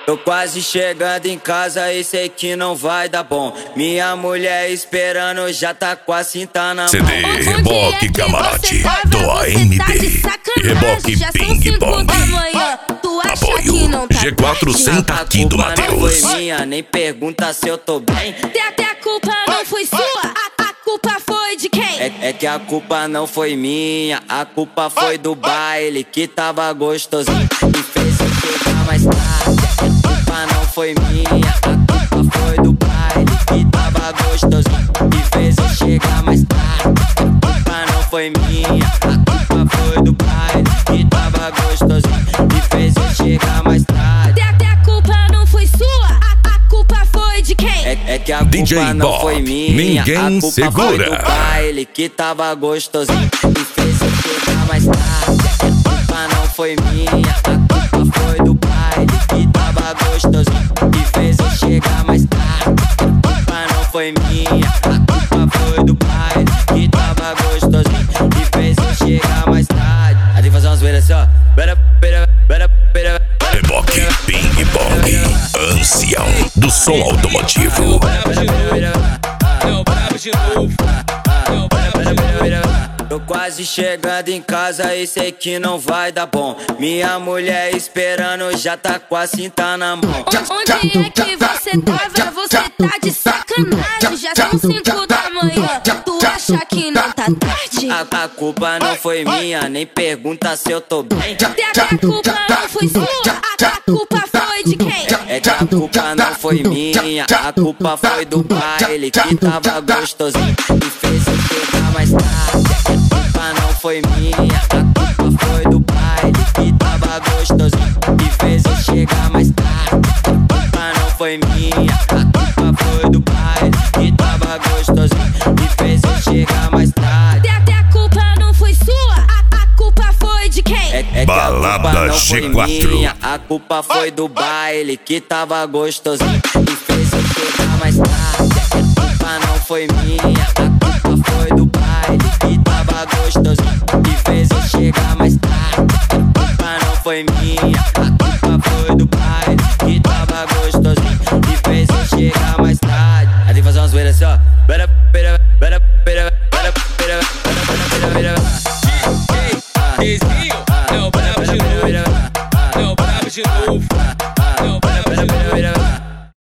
Tô quase chegando em casa e sei que não vai dar bom. Minha mulher esperando, já tá com a cinta na mão. CD Reboque Camarote do AMB. Reboque Ping Pong. Apoio G4 Senta aqui do Matheus. Não foi minha, nem pergunta se eu tô bem. Até a culpa não foi sua, a culpa foi de quem? É que a culpa não foi minha, a culpa foi do baile que tava gostosinho e fez eu chegar mais tarde. A culpa não foi minha, a culpa foi do baile que tava gostosinho e fez eu chegar mais tarde. A culpa não foi minha, a culpa foi do baile que tava gostosinho e fez eu chegar mais tarde. Até a culpa não foi sua, a culpa foi de quem? É que a culpa DJ não Bob, foi minha, ninguém a culpa segura. foi do baile que tava gostosinho e fez eu chegar mais tarde. A culpa não foi minha, a culpa foi do baile que tava gostosinho e fez eu chegar mais tarde. A culpa não foi minha, a culpa foi do baile que tava gostosinho e fez eu chegar mais tarde. Aí tem que fazer umas zoeiras assim, ó. Reboque Ping Pong, ancião do som automotivo. Tô quase chegando em casa e sei que não vai dar bom. Minha mulher esperando, já tá com a cinta na mão. Onde é que você tava? Você tá de sacanagem. Já são 5 da manhã, tu acha que não tá tarde? A culpa não foi minha, nem pergunta se eu tô bem. Até a culpa não foi sua, a culpa foi de quem? É que a culpa não foi minha, a culpa foi do baile que tava gostosinho e fez eu chegar mais tarde. A culpa não foi minha, a culpa foi do baile que tava gostosinho e fez eu chegar mais tarde. A culpa não foi minha, a culpa foi do baile que tava gostosinho e fez eu chegar mais tarde. Até a culpa não foi sua, a culpa foi de quem? É que a Balada culpa não foi G4. minha, a culpa foi do baile que tava gostosinho e fez eu chegar mais tarde. A culpa não foi minha, a culpa foi do baile que tava gostosinho e fez eu chegar mais tarde. A culpa não foi minha, a culpa foi do baile que tava gostosinho e fez eu chegar mais tarde. Aí tem que fazer umas zoeiras assim, ó.